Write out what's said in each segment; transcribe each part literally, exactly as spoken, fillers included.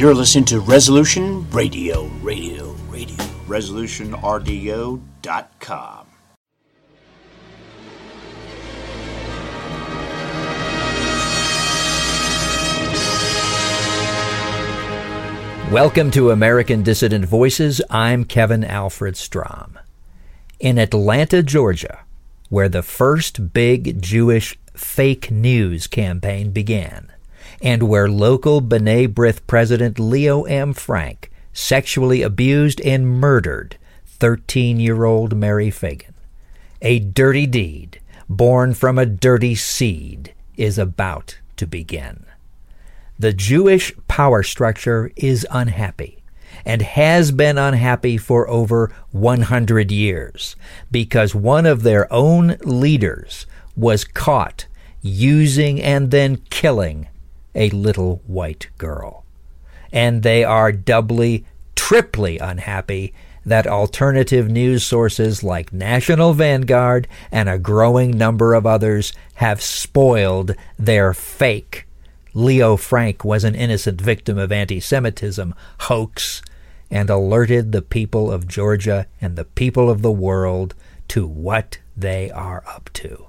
You're listening to Resolution Radio, Radio, Radio. resolution r d o dot com. Welcome to American Dissident Voices. I'm Kevin Alfred Strom. In Atlanta, Georgia, where the first big Jewish fake news campaign began, and where local B'nai B'rith President Leo M. Frank sexually abused and murdered thirteen-year-old Mary Fagan. A dirty deed, born from a dirty seed, is about to begin. The Jewish power structure is unhappy, and has been unhappy for over one hundred years, because one of their own leaders was caught using and then killing a little white girl. And they are doubly, triply unhappy that alternative news sources like National Vanguard and a growing number of others have spoiled their fake Leo Frank was an innocent victim of anti-Semitism hoax, and alerted the people of Georgia and the people of the world to what they are up to.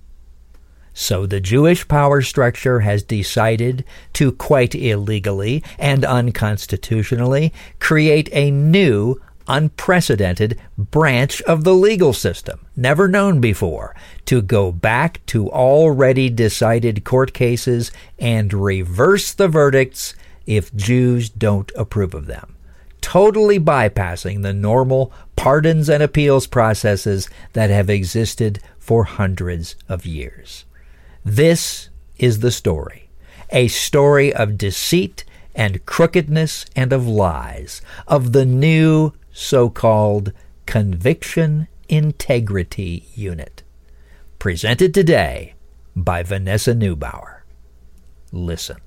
So the Jewish power structure has decided to, quite illegally and unconstitutionally, create a new, unprecedented branch of the legal system, never known before, to go back to already decided court cases and reverse the verdicts if Jews don't approve of them, totally bypassing the normal pardons and appeals processes that have existed for hundreds of years. This is the story, a story of deceit and crookedness and of lies, of the new so-called Conviction Integrity Unit, presented today by Vanessa Neubauer. Listen.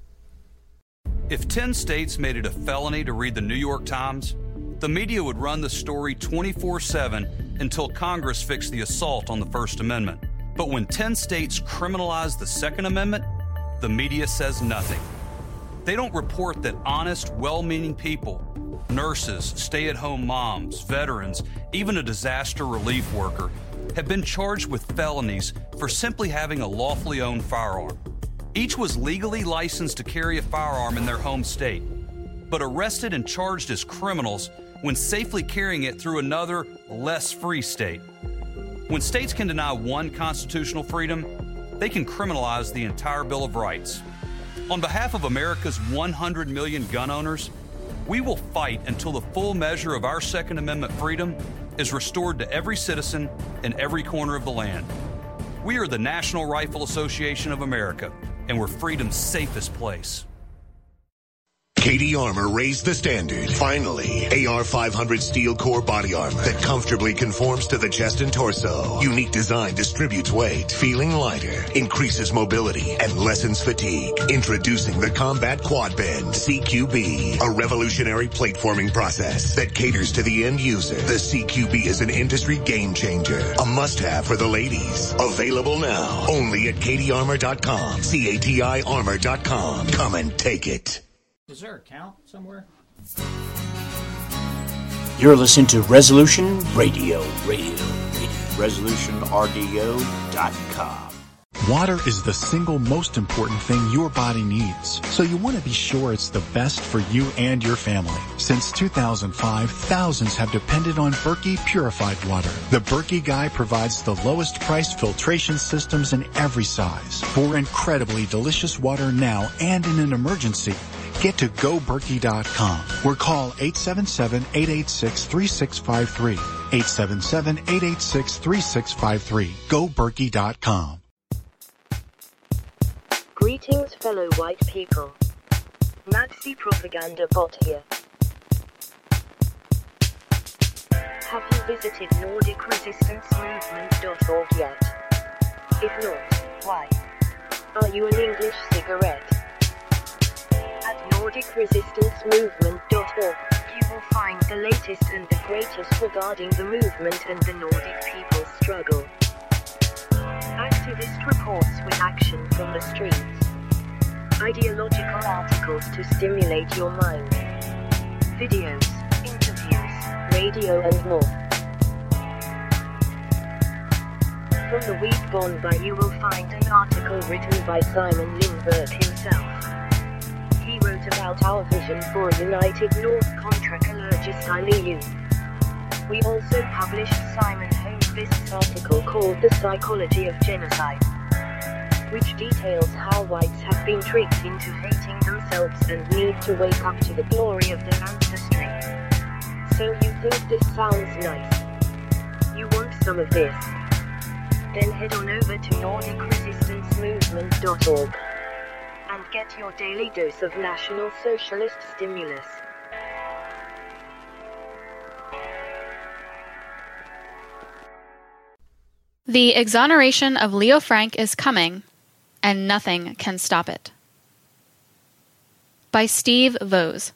If ten states made it a felony to read the New York Times, the media would run the story twenty-four seven until Congress fixed the assault on the First Amendment. But when ten states criminalize the Second Amendment, the media says nothing. They don't report that honest, well-meaning people, nurses, stay-at-home moms, veterans, even a disaster relief worker, have been charged with felonies for simply having a lawfully owned firearm. Each was legally licensed to carry a firearm in their home state, but arrested and charged as criminals when safely carrying it through another, less free state. When states can deny one constitutional freedom, they can criminalize the entire Bill of Rights. On behalf of America's one hundred million gun owners, we will fight until the full measure of our Second Amendment freedom is restored to every citizen in every corner of the land. We are the National Rifle Association of America, and we're freedom's safest place. K D Armor raised the standard. Finally, A R five hundred steel core body armor that comfortably conforms to the chest and torso. Unique design distributes weight, feeling lighter, increases mobility, and lessens fatigue. Introducing the Combat Quad Bend C Q B, a revolutionary plate forming process that caters to the end user. The C Q B is an industry game changer, a must-have for the ladies. Available now, only at K D armor dot com, C A T I armor dot com. Come and take it. Is there a count somewhere? You're listening to Resolution Radio, Radio, Radio. resolution r d o dot com. Water is the single most important thing your body needs, so you want to be sure it's the best for you and your family. Since two thousand five, thousands have depended on Berkey purified water. The Berkey Guy provides the lowest priced filtration systems in every size for incredibly delicious water now and in an emergency. Get to go berkey dot com or call eight seven seven, eight eight six, three six five three. eight seven seven, eight eight six, three six five three. go berkey dot com. Greetings, fellow white people. Nazi propaganda bot here. Have you visited Nordic Resistance Movement dot org yet? If not, why? Are you an English cigarette? At Nordic Resistance Movement dot org, you will find the latest and the greatest regarding the movement and the Nordic people's struggle. Activist reports with action from the streets. ideological articles to stimulate your mind, videos, interviews, radio and more. From the week gone by you will find an article written by Simon Lindbergh himself. He wrote about our vision for a united North Contra-Colurgist I L E U. We also published Simon Holmqvist's article called The Psychology of Genocide, which details how whites have been tricked into hating themselves and need to wake up to the glory of their ancestry. So you think this sounds nice? You want some of this? Then head on over to Nordic Resistance Movement dot org and get your daily dose of National Socialist stimulus. The exoneration of Leo Frank is coming, and nothing can stop it. By Steve Vose.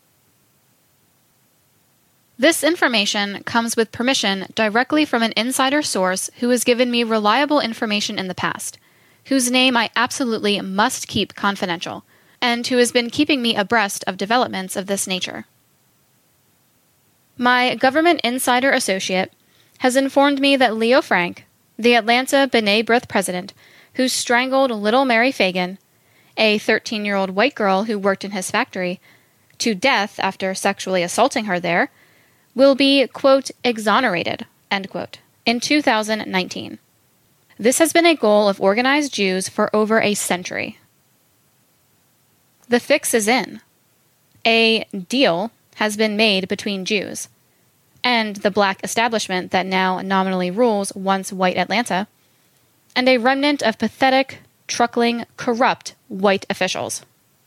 This information comes with permission directly from an insider source who has given me reliable information in the past, whose name I absolutely must keep confidential, and who has been keeping me abreast of developments of this nature. My government insider associate has informed me that Leo Frank, the Atlanta B'nai B'rith president who strangled little Mary Fagan, a thirteen-year-old white girl who worked in his factory, to death after sexually assaulting her there, will be, quote, exonerated, end quote, in two thousand nineteen. This has been a goal of organized Jews for over a century. The fix is in. A deal has been made between Jews and the black establishment that now nominally rules once white Atlanta, and a remnant of pathetic, truckling, corrupt white officials.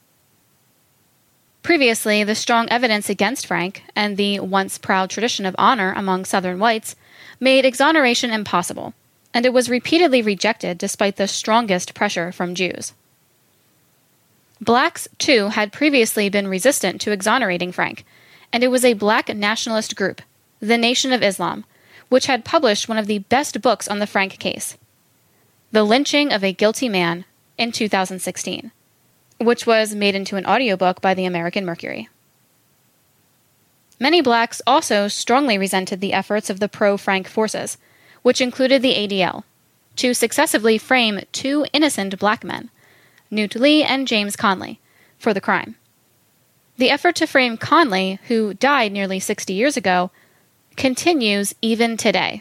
Previously, the strong evidence against Frank and the once proud tradition of honor among Southern whites made exoneration impossible, and it was repeatedly rejected despite the strongest pressure from Jews. Blacks, too, had previously been resistant to exonerating Frank, and it was a black nationalist group, the Nation of Islam, which had published one of the best books on the Frank case, The Lynching of a Guilty Man, in two thousand sixteen. Which was made into an audiobook by the American Mercury. Many blacks also strongly resented the efforts of the pro-Frank forces, which included the A D L, to successively frame two innocent black men, Newt Lee and James Conley, for the crime. The effort to frame Conley, who died nearly sixty years ago, continues even today.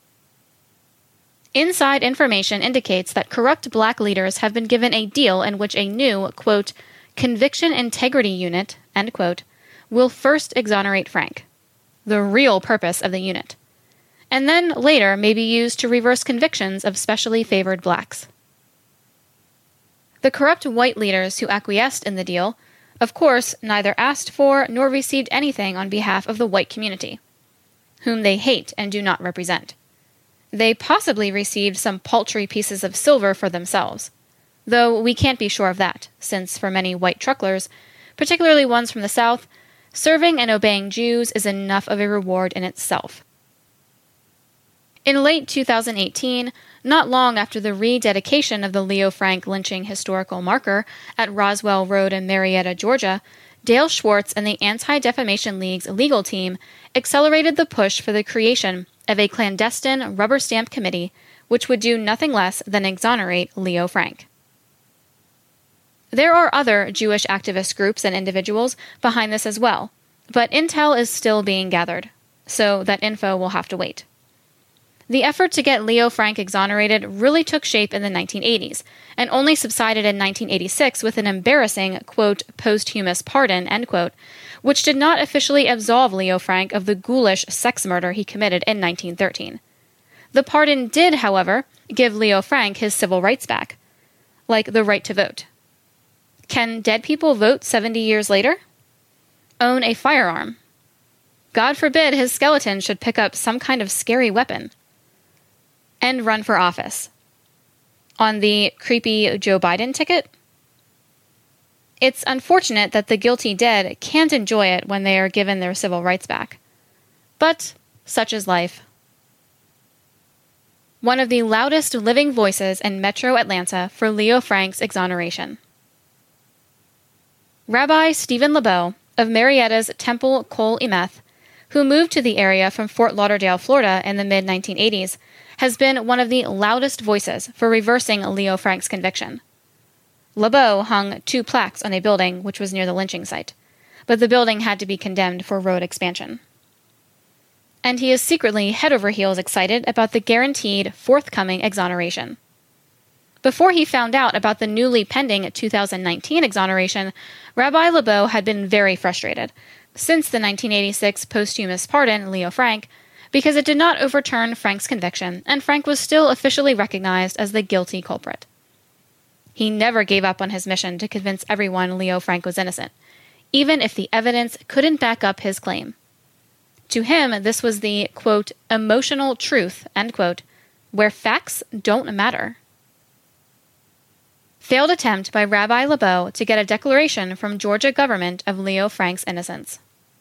Inside information indicates that corrupt black leaders have been given a deal in which a new, quote, conviction integrity unit, end quote, will first exonerate Frank, the real purpose of the unit, and then later may be used to reverse convictions of specially favored blacks. The corrupt white leaders who acquiesced in the deal, of course, neither asked for nor received anything on behalf of the white community, whom they hate and do not represent. They possibly received some paltry pieces of silver for themselves, though we can't be sure of that, since for many white trucklers, particularly ones from the South, serving and obeying Jews is enough of a reward in itself. In late two thousand eighteen, not long after the rededication of the Leo Frank lynching historical marker at Roswell Road in Marietta, Georgia, Dale Schwartz and the Anti-Defamation League's legal team accelerated the push for the creation of a clandestine rubber stamp committee which would do nothing less than exonerate Leo Frank. There are other Jewish activist groups and individuals behind this as well, but intel is still being gathered, so that info will have to wait. The effort to get Leo Frank exonerated really took shape in the nineteen eighties, and only subsided in nineteen eighty-six with an embarrassing, quote, posthumous pardon, end quote, which did not officially absolve Leo Frank of the ghoulish sex murder he committed in nineteen thirteen. The pardon did, however, give Leo Frank his civil rights back, like the right to vote. Can dead people vote seventy years later? Own a firearm. God forbid his skeleton should pick up some kind of scary weapon. And run for office. On the creepy Joe Biden ticket? It's unfortunate that the guilty dead can't enjoy it when they are given their civil rights back. But such is life. One of the loudest living voices in Metro Atlanta for Leo Frank's exoneration. Rabbi Stephen LeBeau of Marietta's Temple Kol Imeth, who moved to the area from Fort Lauderdale, Florida in the mid nineteen eighties, has been one of the loudest voices for reversing Leo Frank's conviction. LeBeau hung two plaques on a building which was near the lynching site, but the building had to be condemned for road expansion. And he is secretly head over heels excited about the guaranteed forthcoming exoneration. Before he found out about the newly pending two thousand nineteen exoneration, Rabbi LeBeau had been very frustrated since the nineteen eighty-six posthumous pardon Leo Frank, because it did not overturn Frank's conviction, and Frank was still officially recognized as the guilty culprit. He never gave up on his mission to convince everyone Leo Frank was innocent, even if the evidence couldn't back up his claim. To him, this was the, quote, emotional truth, end quote, where facts don't matter. Failed attempt by Rabbi LeBeau to get a declaration from Georgia government of Leo Frank's innocence.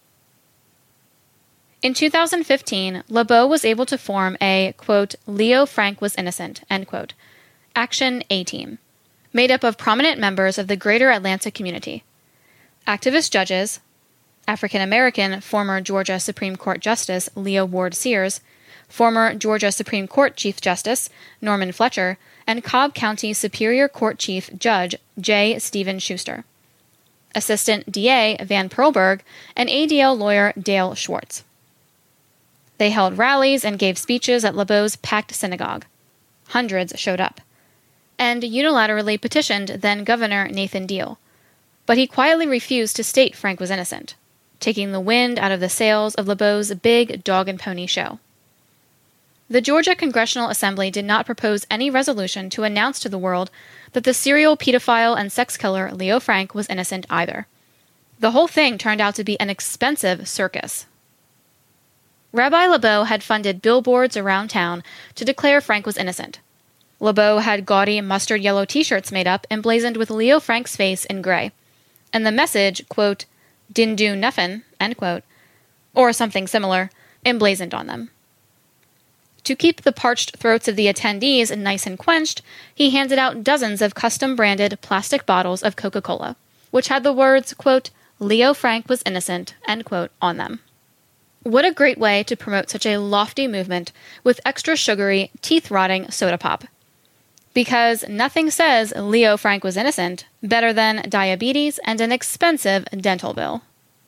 In two thousand fifteen, LeBeau was able to form a, quote, Leo Frank was innocent, end quote, Action A-Team, made up of prominent members of the greater Atlanta community. Activist judges, African-American former Georgia Supreme Court Justice Leo Ward Sears, former Georgia Supreme Court Chief Justice Norman Fletcher, and Cobb County Superior Court Chief Judge J. Stephen Schuster, Assistant D A Van Perlberg, and A D L lawyer Dale Schwartz. They held rallies and gave speeches at LeBeau's packed synagogue. Hundreds showed up, and unilaterally petitioned then-Governor Nathan Deal, but he quietly refused to state Frank was innocent, taking the wind out of the sails of LeBeau's big dog and pony show. The Georgia Congressional Assembly did not propose any resolution to announce to the world that the serial pedophile and sex killer Leo Frank was innocent either. The whole thing turned out to be an expensive circus. Rabbi LeBeau had funded billboards around town to declare Frank was innocent. LeBeau had gaudy mustard yellow t-shirts made up emblazoned with Leo Frank's face in gray, and the message, quote, "Din do nuffin," end quote, or something similar, emblazoned on them. To keep the parched throats of the attendees nice and quenched, he handed out dozens of custom-branded plastic bottles of Coca-Cola, which had the words, quote, "Leo Frank was innocent," end quote, on them. What a great way to promote such a lofty movement with extra sugary, teeth-rotting soda pop. Because nothing says Leo Frank was innocent better than diabetes and an expensive dental bill.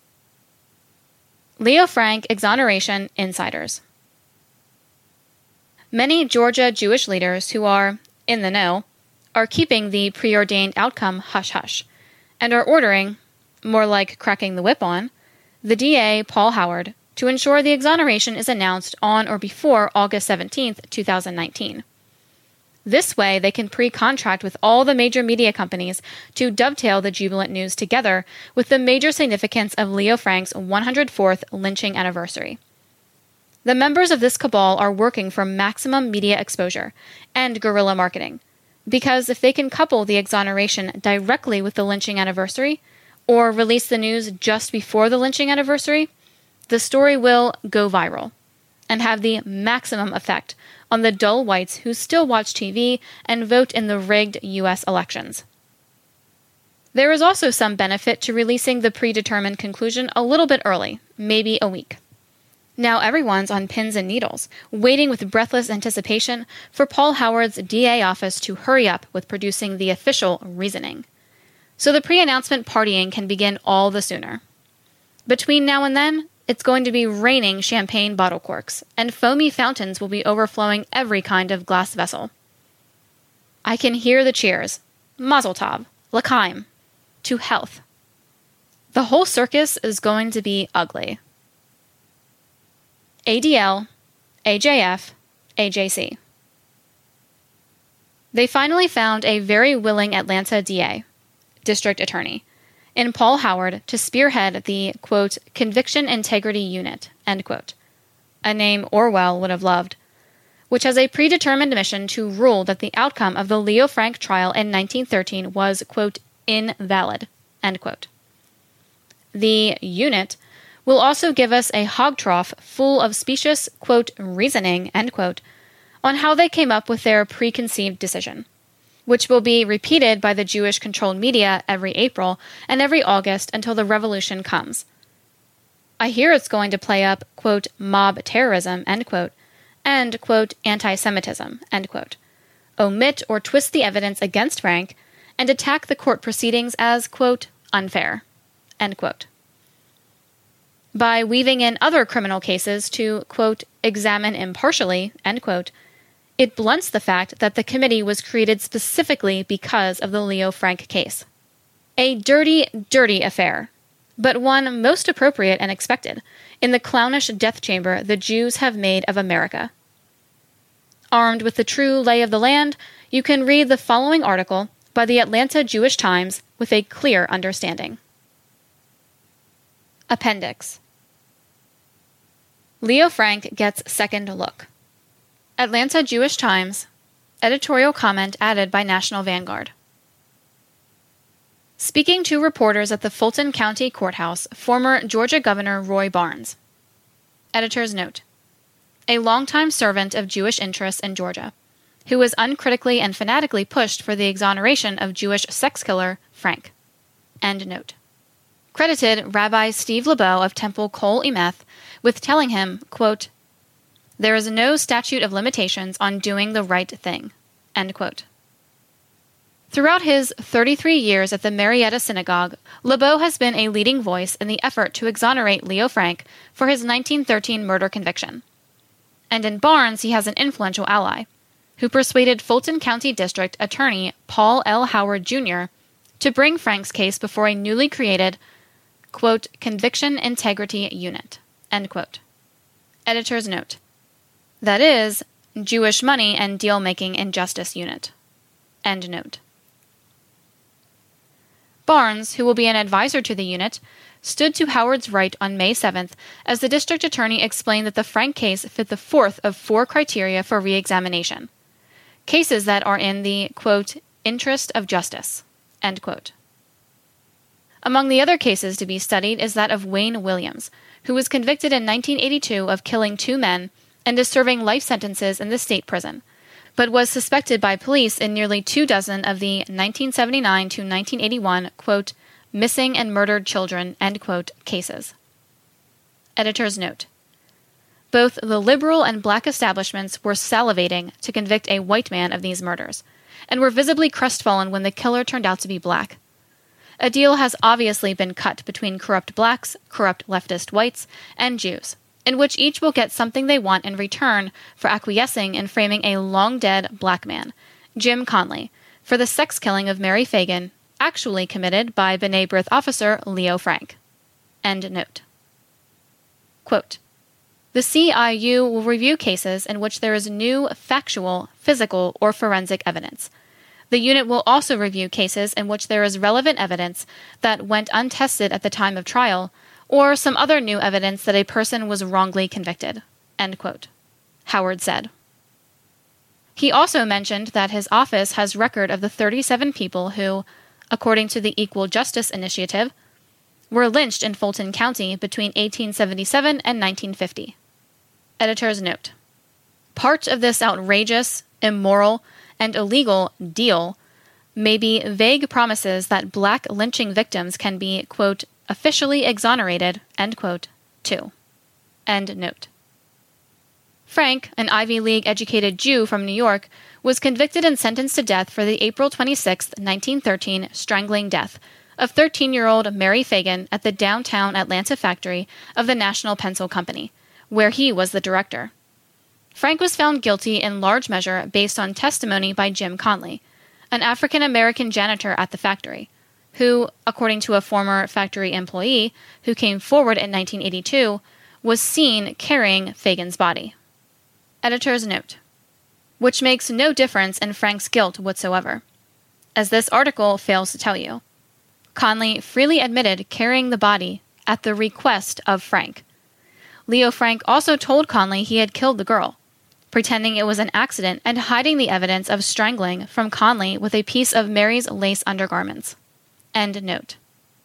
Leo Frank exoneration insiders. Many Georgia Jewish leaders who are in the know are keeping the preordained outcome hush-hush and are ordering, more like cracking the whip on, the D A, Paul Howard, to ensure the exoneration is announced on or before August seventeenth, twenty nineteen. This way, they can pre-contract with all the major media companies to dovetail the jubilant news together with the major significance of Leo Frank's one hundred fourth lynching anniversary. The members of this cabal are working for maximum media exposure and guerrilla marketing, because if they can couple the exoneration directly with the lynching anniversary, or release the news just before the lynching anniversary, the story will go viral and have the maximum effect on the dull whites who still watch T V and vote in the rigged U S elections. There is also some benefit to releasing the predetermined conclusion a little bit early, maybe a week. Now everyone's on pins and needles, waiting with breathless anticipation for Paul Howard's D A office to hurry up with producing the official reasoning, so the pre-announcement partying can begin all the sooner. Between now and then, it's going to be raining champagne bottle corks, and foamy fountains will be overflowing every kind of glass vessel. I can hear the cheers. Mazel tov, l'chaim, to health. The whole circus is going to be ugly. A D L, A J F, A J C. They finally found a very willing Atlanta D A, district attorney, in Paul Howard to spearhead the, quote, Conviction Integrity Unit, end quote, a name Orwell would have loved, which has a predetermined mission to rule that the outcome of the Leo Frank trial in nineteen thirteen was, quote, invalid, end quote. The unit will also give us a hog trough full of specious, quote, reasoning, end quote, on how they came up with their preconceived decision, which will be repeated by the Jewish-controlled media every April and every August until the revolution comes. I hear it's going to play up, quote, mob terrorism, end quote, and, quote, anti-Semitism, end quote, omit or twist the evidence against Frank, and attack the court proceedings as, quote, unfair, end quote. By weaving in other criminal cases to, quote, examine impartially, end quote, it blunts the fact that the committee was created specifically because of the Leo Frank case. A dirty, dirty affair, but one most appropriate and expected in the clownish death chamber the Jews have made of America. Armed with the true lay of the land, you can read the following article by the Atlanta Jewish Times with a clear understanding. Appendix. Leo Frank gets second look. Atlanta Jewish Times. Editorial comment added by National Vanguard. Speaking to reporters at the Fulton County Courthouse, former Georgia Governor Roy Barnes. Editor's note. A longtime servant of Jewish interests in Georgia, who was uncritically and fanatically pushed for the exoneration of Jewish sex killer Frank. End note. Credited Rabbi Steve LeBeau of Temple Kol Emeth with telling him, quote, there is no statute of limitations on doing the right thing, end quote. Throughout his thirty-three years at the Marietta Synagogue, LeBeau has been a leading voice in the effort to exonerate Leo Frank for his nineteen thirteen murder conviction. And in Barnes, he has an influential ally, who persuaded Fulton County District Attorney Paul L. Howard Junior to bring Frank's case before a newly created, quote, Conviction Integrity Unit, end quote. Editor's note. That is, Jewish Money and Deal-Making Injustice Unit, end note. Barnes, who will be an advisor to the unit, stood to Howard's right on May seventh as the district attorney explained that the Frank case fit the fourth of four criteria for re-examination. Cases that are in the, quote, interest of justice, end quote. Among the other cases to be studied is that of Wayne Williams, who was convicted in nineteen eighty-two of killing two men and is serving life sentences in the state prison, but was suspected by police in nearly two dozen of the nineteen seventy-nine to nineteen eighty-one, quote, missing and murdered children, end quote, cases. Editor's note. Both the liberal and black establishments were salivating to convict a white man of these murders, and were visibly crestfallen when the killer turned out to be black. A deal has obviously been cut between corrupt blacks, corrupt leftist whites, and Jews, in which each will get something they want in return for acquiescing in framing a long-dead black man, Jim Conley, for the sex killing of Mary Fagan, actually committed by B'nai B'rith officer Leo Frank. End note. Quote, the C I U will review cases in which there is new factual, physical, or forensic evidence. The unit will also review cases in which there is relevant evidence that went untested at the time of trial, or some other new evidence that a person was wrongly convicted, end quote, Howard said. He also mentioned that his office has record of the thirty-seven people who, according to the Equal Justice Initiative, were lynched in Fulton County between eighteen seventy-seven and nineteen fifty. Editor's note. Part of this outrageous, immoral, and illegal deal may be vague promises that black lynching victims can be, quote, officially exonerated, end quote, too. End note. Frank, an Ivy League-educated Jew from New York, was convicted and sentenced to death for the April twenty-sixth, nineteen thirteen strangling death of thirteen-year-old Mary Fagan at the downtown Atlanta factory of the National Pencil Company, where he was the director. Frank was found guilty in large measure based on testimony by Jim Conley, an African-American janitor at the factory, who, according to a former factory employee who came forward in nineteen eighty-two, was seen carrying Fagan's body. Editor's note. Which makes no difference in Frank's guilt whatsoever, as this article fails to tell you. Conley freely admitted carrying the body at the request of Frank. Leo Frank also told Conley he had killed the girl, pretending it was an accident and hiding the evidence of strangling from Conley with a piece of Mary's lace undergarments. End note.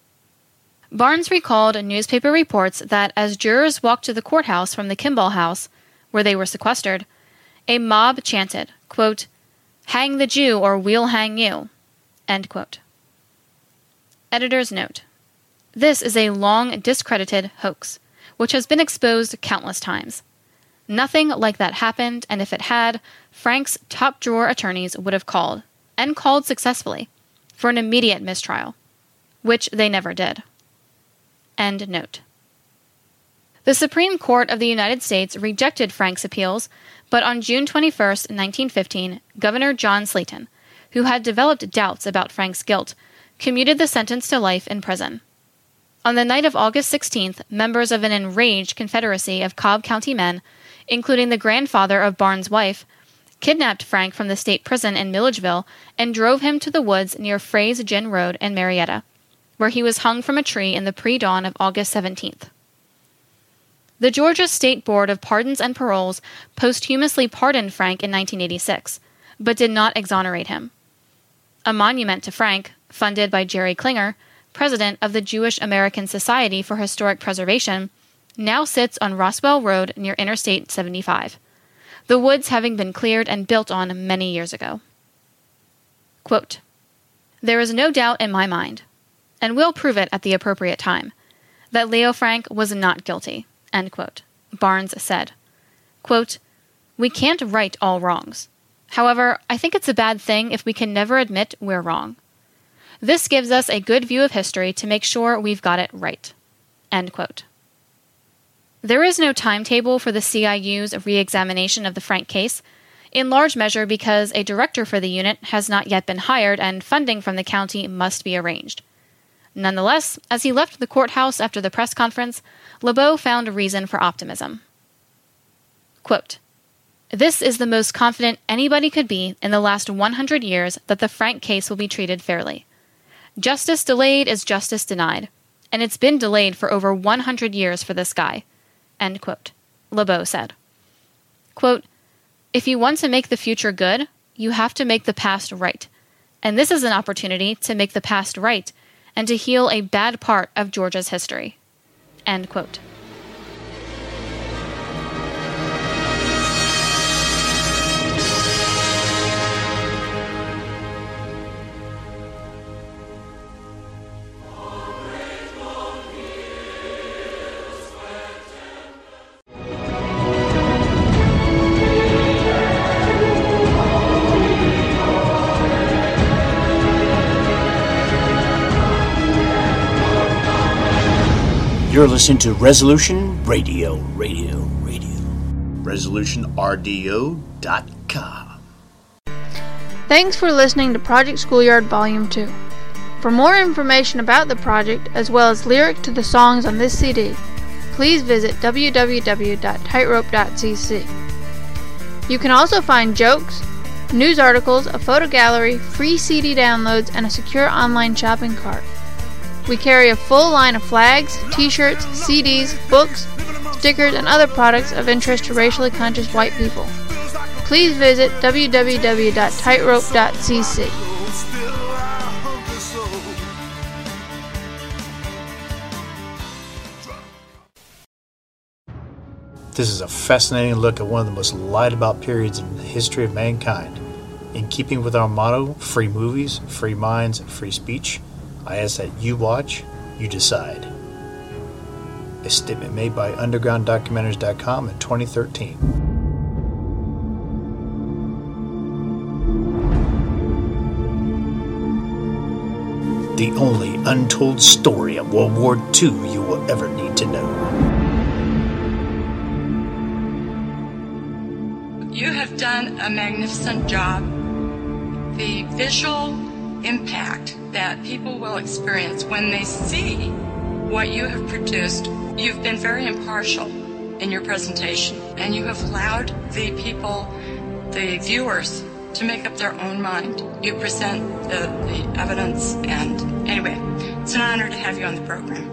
Barnes recalled newspaper reports that as jurors walked to the courthouse from the Kimball house, where they were sequestered, a mob chanted, quote, "Hang the Jew or we'll hang you." End quote. Editor's note. This is a long discredited hoax, which has been exposed countless times. Nothing like that happened, and if it had, Frank's top-drawer attorneys would have called, and called successfully, for an immediate mistrial, which they never did. End note. The Supreme Court of the United States rejected Frank's appeals, but on June twenty-first, nineteen fifteen, Governor John Slayton, who had developed doubts about Frank's guilt, commuted the sentence to life in prison. On the night of August sixteenth, members of an enraged confederacy of Cobb County men, including the grandfather of Barnes' wife, kidnapped Frank from the state prison in Milledgeville and drove him to the woods near Frays Gin Road in Marietta, where he was hung from a tree in the pre-dawn of August seventeenth. The Georgia State Board of Pardons and Paroles posthumously pardoned Frank in nineteen eighty-six, but did not exonerate him. A monument to Frank, funded by Jerry Klinger, president of the Jewish American Society for Historic Preservation, now sits on Roswell Road near Interstate seventy-five, the woods having been cleared and built on many years ago. Quote, "There is no doubt in my mind, and we'll prove it at the appropriate time, that Leo Frank was not guilty," end quote, Barnes said. Quote, "We can't right all wrongs. However, I think it's a bad thing if we can never admit we're wrong. This gives us a good view of history to make sure we've got it right." End quote. There is no timetable for the C I U's re-examination of the Frank case, in large measure because a director for the unit has not yet been hired and funding from the county must be arranged. Nonetheless, as he left the courthouse after the press conference, LeBeau found a reason for optimism. Quote, "This is the most confident anybody could be in the last one hundred years that the Frank case will be treated fairly. Justice delayed is justice denied, and it's been delayed for over one hundred years for this guy," end quote, LeBeau said. Quote, "If you want to make the future good, you have to make the past right, and this is an opportunity to make the past right and to heal a bad part of Georgia's history." End quote. You're listening to Resolution Radio, Radio, Radio. resolution R D O dot com. Thanks for listening to Project Schoolyard Volume two. For more information about the project, as well as lyrics to the songs on this C D, please visit w w w dot tightrope dot c c. You can also find jokes, news articles, a photo gallery, free C D downloads, and a secure online shopping cart. We carry a full line of flags, t-shirts, C Ds, books, stickers, and other products of interest to racially conscious white people. Please visit w w w dot tightrope dot c c. This is a fascinating look at one of the most lied about periods in the history of mankind. In keeping with our motto, free movies, free minds, free speech, I ask that you watch, you decide. A statement made by underground documentaries dot com in twenty thirteen. The only untold story of World War Two you will ever need to know. You have done a magnificent job. The visual impact that people will experience when they see what you have produced. You've been very impartial in your presentation, and you have allowed the people, the viewers, to make up their own mind. You present the, the evidence, and anyway, it's an honor to have you on the program.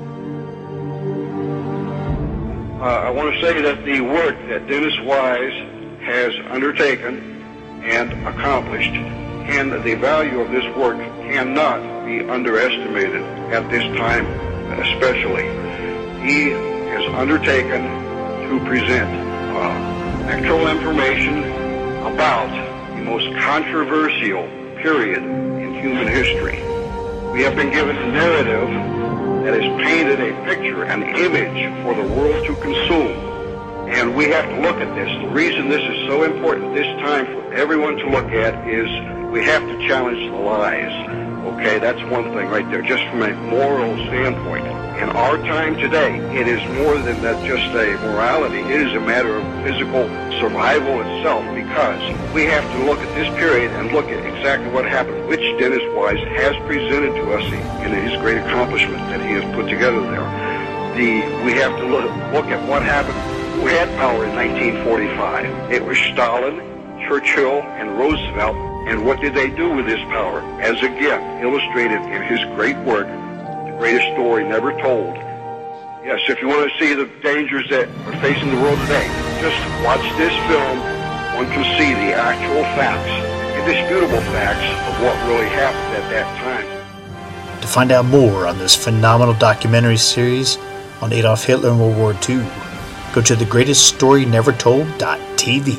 Uh, I want to say that the work that Dennis Wise has undertaken and accomplished, and the value of this work cannot be underestimated at this time especially. He has undertaken to present uh, actual information about the most controversial period in human history. We have been given a narrative that has painted a picture, an image for the world to consume. And we have to look at this. The reason this is so important this time for everyone to look at is we have to challenge the lies. Okay, that's one thing right there, just from a moral standpoint. In our time today, it is more than that just a morality. It is a matter of physical survival itself, because we have to look at this period and look at exactly what happened, which Dennis Wise has presented to us in his great accomplishment that he has put together there. The, we have to look, look at what happened. Who had power in nineteen forty-five? It was Stalin, Churchill, and Roosevelt. And what did they do with this power? As again illustrated in his great work, The Greatest Story Never Told. Yes, if you want to see the dangers that are facing the world today, just watch this film. One can see the actual facts, indisputable facts of what really happened at that time. To find out more on this phenomenal documentary series on Adolf Hitler and World War Two, go to the greatest story never told dot t v.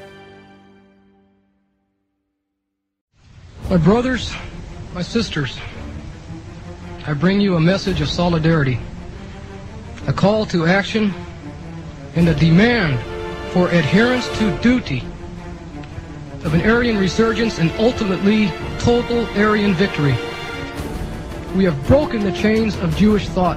My brothers, my sisters, I bring you a message of solidarity, a call to action, and a demand for adherence to duty of an Aryan resurgence and ultimately total Aryan victory. We have broken the chains of Jewish thought.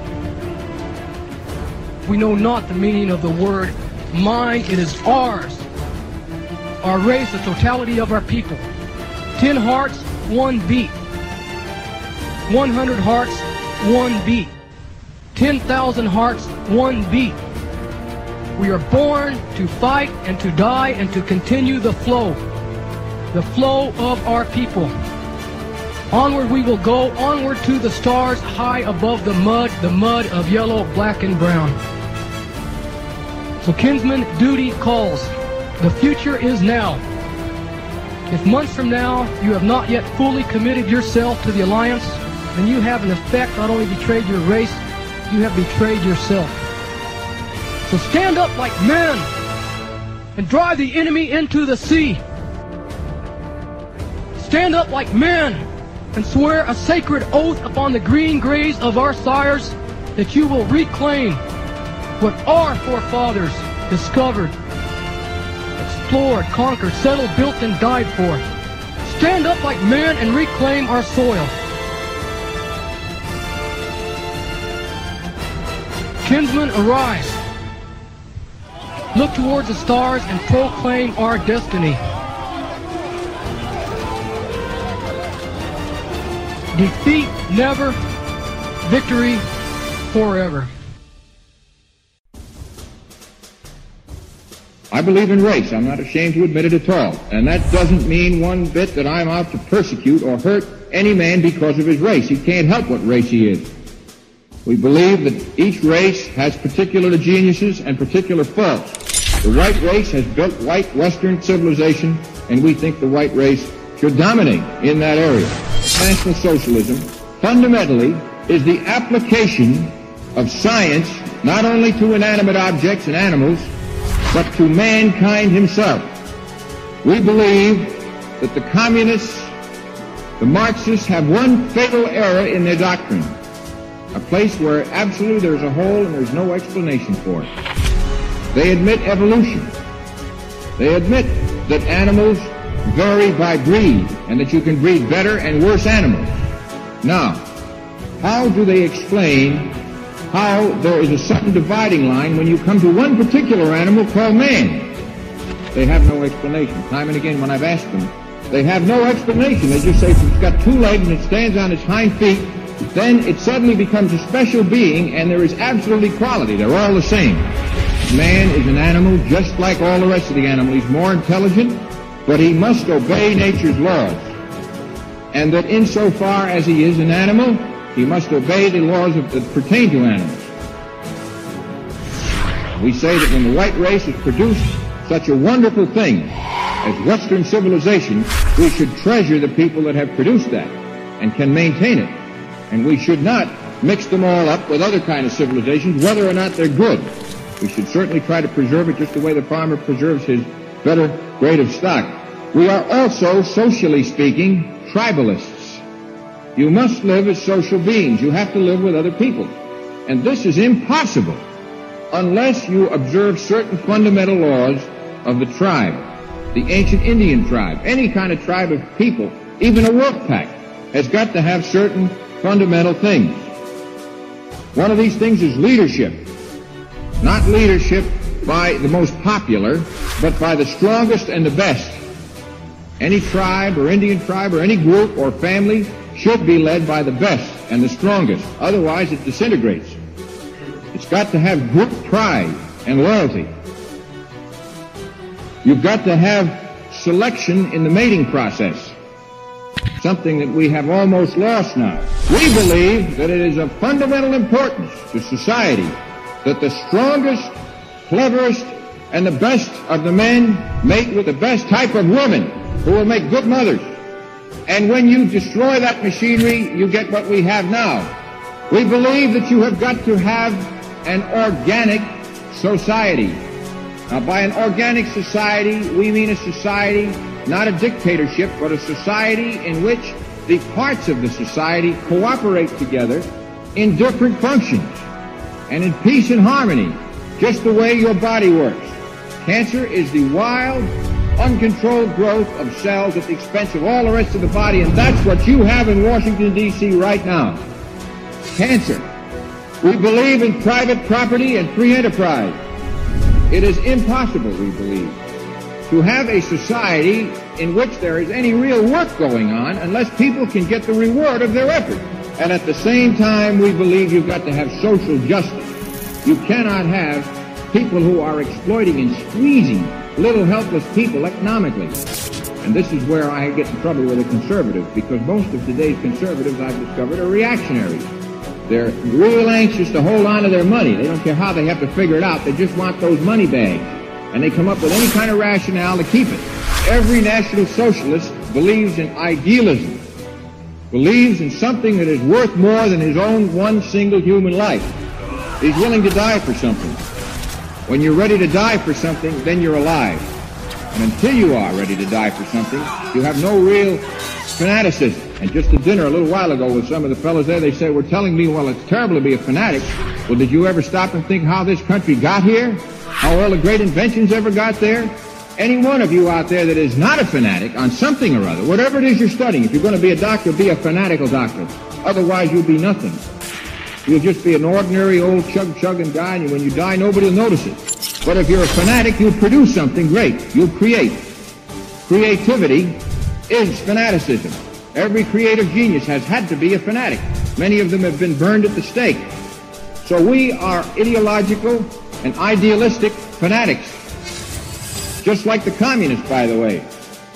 We know not the meaning of the word mine, it is ours. Our race, the totality of our people. Ten hearts, one beat. One hundred hearts, one beat. Ten thousand hearts, one beat. We are born to fight and to die and to continue the flow. The flow of our people. Onward we will go, onward to the stars, high above the mud, the mud of yellow, black, and brown. So kinsman, duty calls. The future is now. If months from now you have not yet fully committed yourself to the alliance, then you have in effect not only betrayed your race, you have betrayed yourself. So stand up like men and drive the enemy into the sea. Stand up like men and swear a sacred oath upon the green graves of our sires that you will reclaim what our forefathers discovered, explored, conquered, settled, built, and died for. Stand up like men and reclaim our soil. Kinsmen, arise. Look towards the stars and proclaim our destiny. Defeat never, victory forever. I believe in race. I'm not ashamed to admit it at all. And that doesn't mean one bit that I'm out to persecute or hurt any man because of his race. He can't help what race he is. We believe that each race has particular geniuses and particular faults. The white race has built white Western civilization, and we think the white race should dominate in that area. National socialism fundamentally is the application of science not only to inanimate objects and animals, but to mankind himself. We believe that the communists, the Marxists, have one fatal error in their doctrine, a place where absolutely there's a hole and there's no explanation for it. They admit evolution. They admit that animals vary by breed and that you can breed better and worse animals. Now, how do they explain how there is a sudden dividing line when you come to one particular animal called man? They have no explanation. Time and again when I've asked them, they have no explanation. They just say if it's got two legs and it stands on its hind feet, then it suddenly becomes a special being and there is absolute equality. They're all the same. Man is an animal just like all the rest of the animals. He's more intelligent, but he must obey nature's laws. And that insofar as he is an animal, he must obey the laws of, that pertain to animals. We say that when the white race has produced such a wonderful thing as Western civilization, we should treasure the people that have produced that and can maintain it. And we should not mix them all up with other kind of civilizations, whether or not they're good. We should certainly try to preserve it just the way the farmer preserves his better grade of stock. We are also, socially speaking, tribalists. You must live as social beings. You have to live with other people. And this is impossible unless you observe certain fundamental laws of the tribe, the ancient Indian tribe. Any kind of tribe of people, even a work pack, has got to have certain fundamental things. One of these things is leadership. Not leadership by the most popular, but by the strongest and the best. Any tribe or Indian tribe or any group or family should be led by the best and the strongest. Otherwise, it disintegrates. It's got to have group pride and loyalty. You've got to have selection in the mating process, something that we have almost lost now. We believe that it is of fundamental importance to society that the strongest, cleverest, and the best of the men mate with the best type of women who will make good mothers. And when you destroy that machinery, you get what we have now. We believe that you have got to have an organic society. Now, by an organic society, we mean a society, not a dictatorship, but a society in which the parts of the society cooperate together in different functions and in peace and harmony, just the way your body works. Cancer is the wild, uncontrolled growth of cells at the expense of all the rest of the body, and that's what you have in Washington, D C right now. Cancer. We believe in private property and free enterprise. It is impossible, we believe, to have a society in which there is any real work going on unless people can get the reward of their effort. And at the same time, we believe you've got to have social justice. You cannot have people who are exploiting and squeezing little helpless people economically. And this is where I get in trouble with the conservatives, because most of today's conservatives, I've discovered, are reactionaries. They're real anxious to hold on to their money. They don't care how they have to figure it out. They just want those money bags. And they come up with any kind of rationale to keep it. Every National Socialist believes in idealism, believes in something that is worth more than his own one single human life. He's willing to die for something. When you're ready to die for something, then you're alive. And until you are ready to die for something, you have no real fanaticism. And just at dinner a little while ago with some of the fellows there, they said, were telling me, well, it's terrible to be a fanatic. Well, did you ever stop and think how this country got here? How all the great inventions ever got there? Any one of you out there that is not a fanatic on something or other, whatever it is you're studying, if you're going to be a doctor, be a fanatical doctor. Otherwise, you'll be nothing. You'll just be an ordinary old chug-chugging guy, and when you die, nobody will notice it. But if you're a fanatic, you'll produce something great. You'll create. Creativity is fanaticism. Every creative genius has had to be a fanatic. Many of them have been burned at the stake. So we are ideological and idealistic fanatics. Just like the communists, by the way.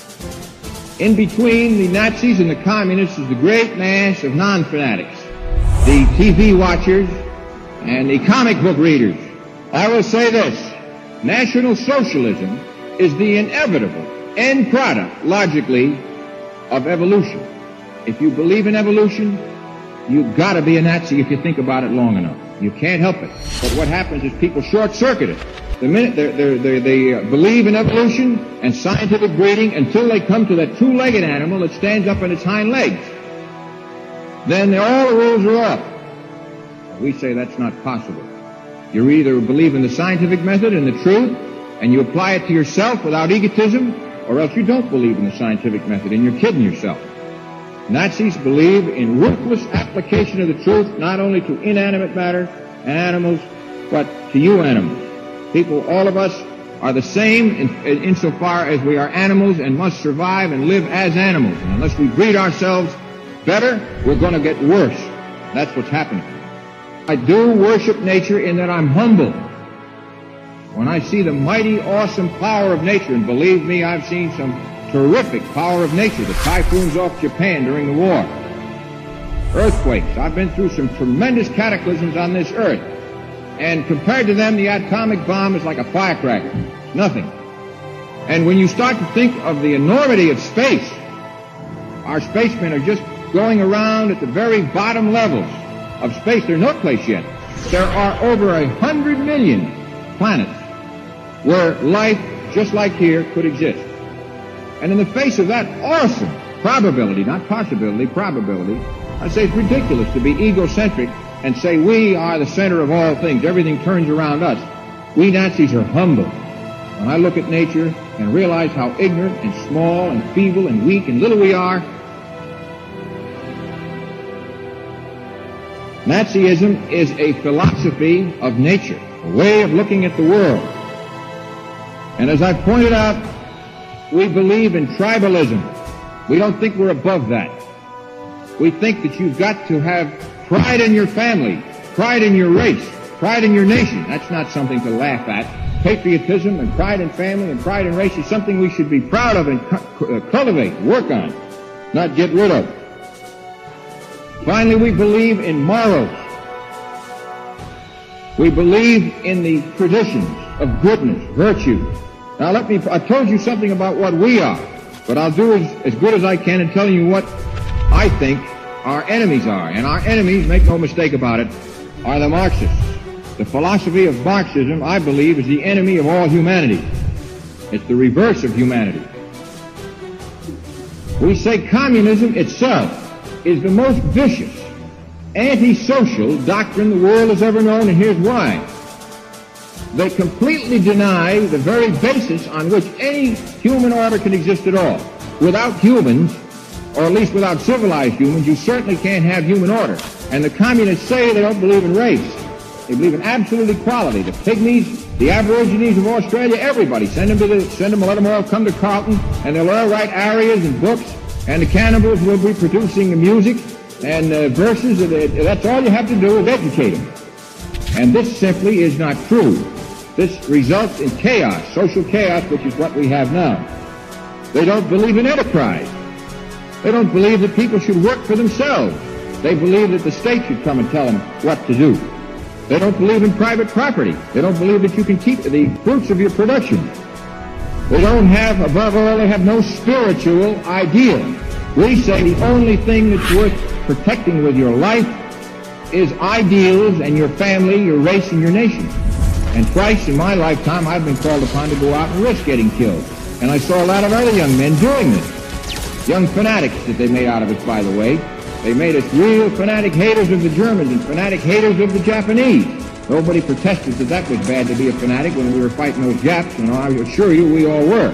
In between the Nazis and the communists is the great mass of non-fanatics. The T V watchers and the comic book readers. I will say this. National Socialism is the inevitable end product, logically, of evolution. If you believe in evolution, you've got to be a Nazi if you think about it long enough. You can't help it. But what happens is people short-circuit it. The minute they're, they're, they're, they uh, believe in evolution and scientific breeding until they come to that two-legged animal that stands up on its hind legs, then all the rules are off. We say that's not possible. You either believe in the scientific method and the truth, and you apply it to yourself without egotism, or else you don't believe in the scientific method and you're kidding yourself. Nazis believe in ruthless application of the truth, not only to inanimate matter and animals, but to you animals. People, all of us, are the same in, in, insofar as we are animals and must survive and live as animals. And unless we breed ourselves better, we're going to get worse. That's what's happening. I do worship nature in that I'm humble. When I see the mighty, awesome power of nature, and believe me, I've seen some terrific power of nature, the typhoons off Japan during the war, earthquakes. I've been through some tremendous cataclysms on this earth. And compared to them, the atomic bomb is like a firecracker. It's nothing. And when you start to think of the enormity of space, our spacemen are just going around at the very bottom levels of space. There's no place yet. There are over a hundred million planets where life, just like here, could exist. And in the face of that awesome probability, not possibility, probability, I say it's ridiculous to be egocentric and say we are the center of all things. Everything turns around us. We Nazis are humble. When I look at nature and realize how ignorant and small and feeble and weak and little we are, Nazism is a philosophy of nature, a way of looking at the world. And as I pointed out, we believe in tribalism. We don't think we're above that. We think that you've got to have pride in your family, pride in your race, pride in your nation. That's not something to laugh at. Patriotism and pride in family and pride in race is something we should be proud of and cu- uh, cultivate, work on, not get rid of. Finally, we believe in morals. We believe in the traditions of goodness, virtue. Now let me, I told you something about what we are, but I'll do as, as good as I can in telling you what I think our enemies are. And our enemies, make no mistake about it, are the Marxists. The philosophy of Marxism, I believe, is the enemy of all humanity. It's the reverse of humanity. We say communism itself is the most vicious, antisocial doctrine the world has ever known, and here's why. They completely deny the very basis on which any human order can exist at all. Without humans, or at least without civilized humans, you certainly can't have human order. And the communists say they don't believe in race. They believe in absolute equality. The pygmies, the aborigines of Australia, everybody. Send them to the, send them, let them all come to Carlton, and they'll all write arias and books, and the cannibals will be producing music and uh, verses. That's all you have to do is educate them. And this simply is not true. This results in chaos, social chaos, which is what we have now. They don't believe in enterprise. They don't believe that people should work for themselves. They believe that the state should come and tell them what to do. They don't believe in private property. They don't believe that you can keep the fruits of your production. They don't have, above all, they have no spiritual ideal. We say the only thing that's worth protecting with your life is ideals and your family, your race, and your nation. And twice in my lifetime, I've been called upon to go out and risk getting killed. And I saw a lot of other young men doing this. Young fanatics that they made out of it, by the way. They made us real fanatic haters of the Germans and fanatic haters of the Japanese. Nobody protested that that was bad to be a fanatic when we were fighting those Japs, and I assure you we all were.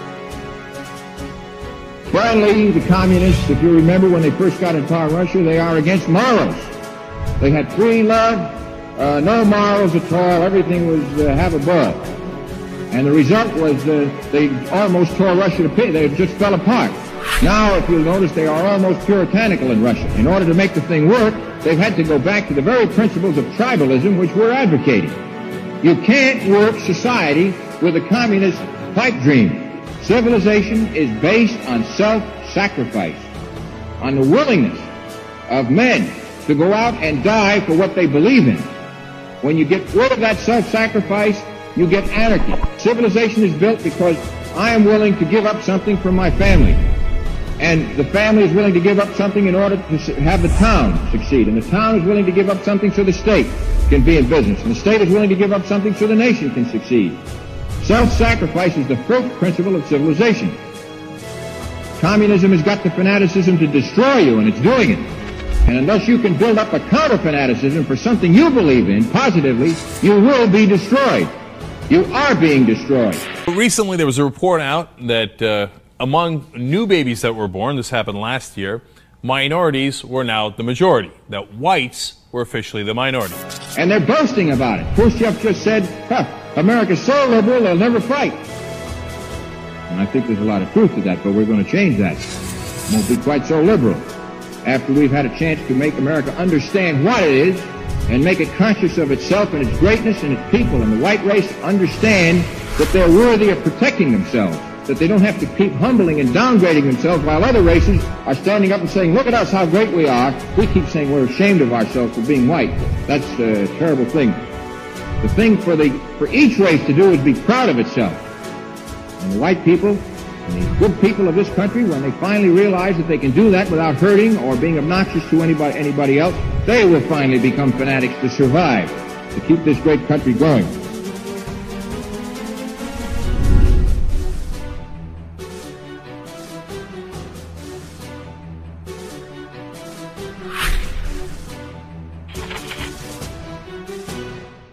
Finally, the communists, if you remember when they first got in power in Russia, they are against morals. They had free love, uh, no morals at all, everything was uh, have a ball. And the result was uh, they almost tore Russia to pieces, they just fell apart. Now, if you'll notice, they are almost puritanical in Russia. In order to make the thing work, they've had to go back to the very principles of tribalism which we're advocating. You can't work society with a communist pipe dream. Civilization is based on self-sacrifice, on the willingness of men to go out and die for what they believe in. When you get rid of that self-sacrifice, you get anarchy. Civilization is built because I am willing to give up something for my family. And the family is willing to give up something in order to have the town succeed. And the town is willing to give up something so the state can be in business. And the state is willing to give up something so the nation can succeed. Self-sacrifice is the first principle of civilization. Communism has got the fanaticism to destroy you, and it's doing it. And unless you can build up a counter-fanaticism for something you believe in positively, you will be destroyed. You are being destroyed. Recently, there was a report out that uh, among new babies that were born, this happened last year, minorities were now the majority, that whites were officially the minority. And they're boasting about it. Khrushchev just said, huh, America's so liberal, they'll never fight. And I think there's a lot of truth to that, but we're going to change that. It won't be quite so liberal. After we've had a chance to make America understand what it is and make it conscious of itself and its greatness and its people, and the white race understand that they're worthy of protecting themselves, that they don't have to keep humbling and downgrading themselves while other races are standing up and saying, look at us, how great we are. We keep saying we're ashamed of ourselves for being white. That's a terrible thing. The thing for the for each race to do is be proud of itself. And the white people and the good people of this country, when they finally realize that they can do that without hurting or being obnoxious to anybody, anybody else, they will finally become fanatics to survive, to keep this great country going.